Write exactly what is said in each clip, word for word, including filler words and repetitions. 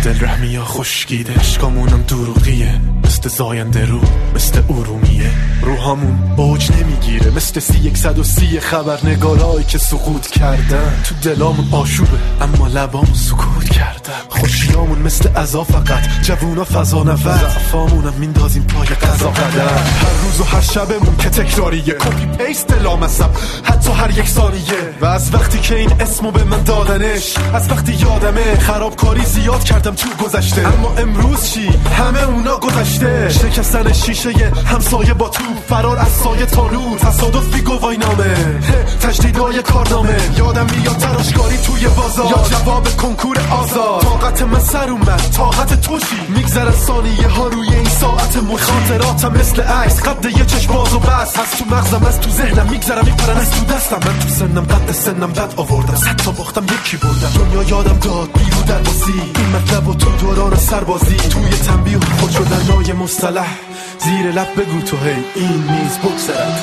دل رحمی یا خشکیده، عشقامونم دروغیه مثل زاینده رو، مثل ارومیه. روحامون اوج نمیگیره مثل سی یکصد و سی خبرنگارایی که سقوط کردن. تو دلامون آشوبه اما لبامون سکوت کردن. خوشیامون مثل عزا فقط، جوونا فضا نفت، ضعفامونم میندازیم پای قضا قدر. هر روز و هر شبمون که تکراریه، کپی پیست لامصب حتی هر یک ثانیه. و از وقتی که این اسمو به من دادنش، از وقتی یادمه خرابکاری زیاد کردم تو گذشته. اما امروز چی؟ همه اونا گذشته. شکستن شیشه همسایه با تو، فرار از سایه تا نور، تصادفی گواهینامه، تجدیدای کارنامه. یادم میاد تراشکاری توی بازار، یا جواب کنکور آزاد. طاقت من سر اومد، طاقت تو چی؟ میگذرن ثانیه ها روی این ساعت مخی. خاطراتم مثل عکس قد یه چشم باز و بس، از تو مغزم از تو ذهنم میگذرم میپرن از تو دستم. من تو سنم قد سنم بد آوردم، صد تا باختم یکی بردم. دنیا یادم داد بیرو در باسی، این مطلب و تو دوران سربازی. توی تنبیه خود شدن نای مصطلح، زیر لب بگو تو هی این میز بگذرد.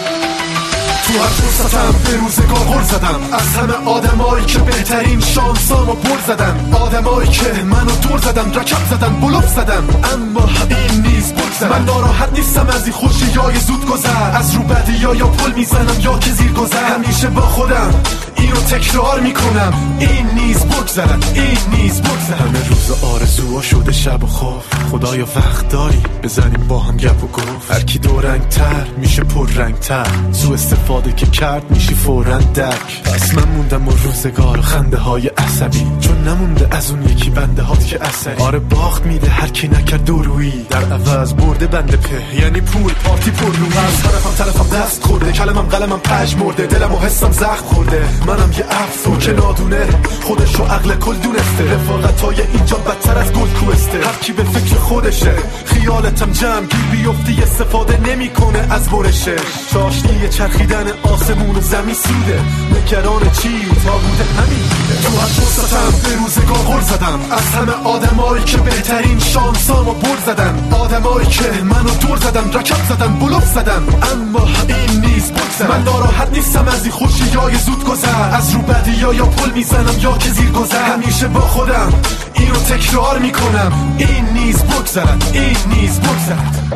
تو هر فرصتم به روزگار غر زدم، از همه آدمایی که بهترین شانسامو بر زدن. آدمایی که منو دور زدن، رکب زدن، بلوف زدن، اما این نیز بگذرد. من ناراحت نیستم از این خوشیای زود گذر، از رو بدیا یا پل میزنم یا که زیر گذر. همیشه با خودم اینو تکرار میکنم، این نیز بگذرد، این نیز بگذرد. همه روز آرزوها شده شب و خواب، خدایا وقت داری بزنیم با هم گپ و گفت. هر کی دو رنگ تر میشه پر رنگ تر، سو استفاده که کرد میشی فوراً درک. پس من موندم و روزگار و خنده های عصبی، چون نمونده از اون یکی بنده هات که اثری. آره باخت میده هر کی نکرد دورویی، در عوض برده بنده په یعنی پول پارتی پر روی. از طرفم طرفم دست خورده، کلمم قلمم پژ مرده، دلم و حسم زخم خورده. منم یه افسون که نادونه خودش رو عقل کل دونسته. رفاقتای اینجا بدتر از گل کوسته، هر کی به فکر خودشه. خیالتم جمع گیر بیفتی، استفاده نمیکنه از برشه. چاشنی چرخیدن آسمون و زمین سوده، نگران چی تا بوده همین بوده. تو هر فرصتم به روزگار غر زدم، از همه آدمایی که بهترین شانسامو بر زدن. آدمایی که منو دور زدن، رکب زدن، بلوف زدن، اما این نیز بگذرد. من ناراحت نیستم از این خوشیای زود گذر، از رو بدیا یا پل میزنم یا که زیر گذر. همیشه با خودم اینو تکرار میکنم، این نیز بگذرد، این نیز بگذرد.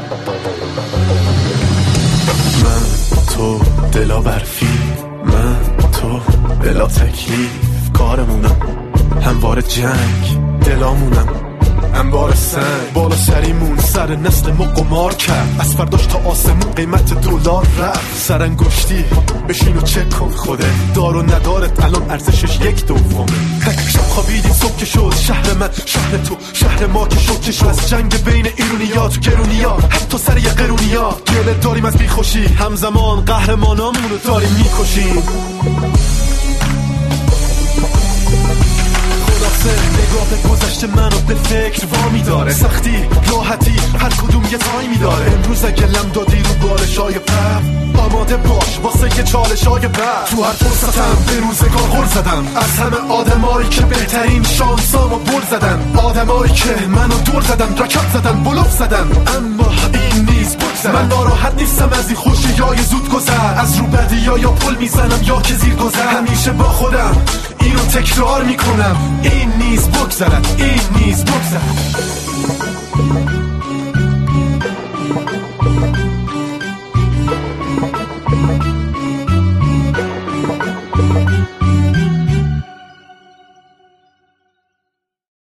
من تو دلا برفی، من تو بلا تکلیف، کارمونم هموار جنگ، دلامونم انبار سنگ. بالا سریمون سر نسل ما قمار کرد، از فرداش تا آسمون قیمت دلار رفت. سرانگشتی بشین و چک کن خوده، دار و ندارت الان ارزشش یک دومه. شب خوابیدیم صبح که شد شهر من، شهر تو، شهر ما که شد که شد. از جنگ بین ایرونیا تو گرونیا، حتی سر یه قرونیا. گله داریم از بیخوشی، همزمان قهرمانامونو داریم میکشیم. نگاه به گذشته منو به فکر وامی داره، سختی راحتی هر کدوم یه تایمی داره. امروز اگه لم دادی رو بالشای پر، آماده باش واسه یه چالشای بعد. تو هر فرصتم به روزگار غر زدم، از همه آدمایی که بهترین شانسامو بر زدن. آدمایی که منو دور زدن، رکب زدن، بلوف زدن، اما این نیز بگذرد. من ناراحت نیستم از این خوشیای زود گذر، از رو بدیا یا پل میزنم یا که زیر گذر. همیشه با خودم اینو تکرار میکنم، این نیز بگذرد، این نیز بگذرد.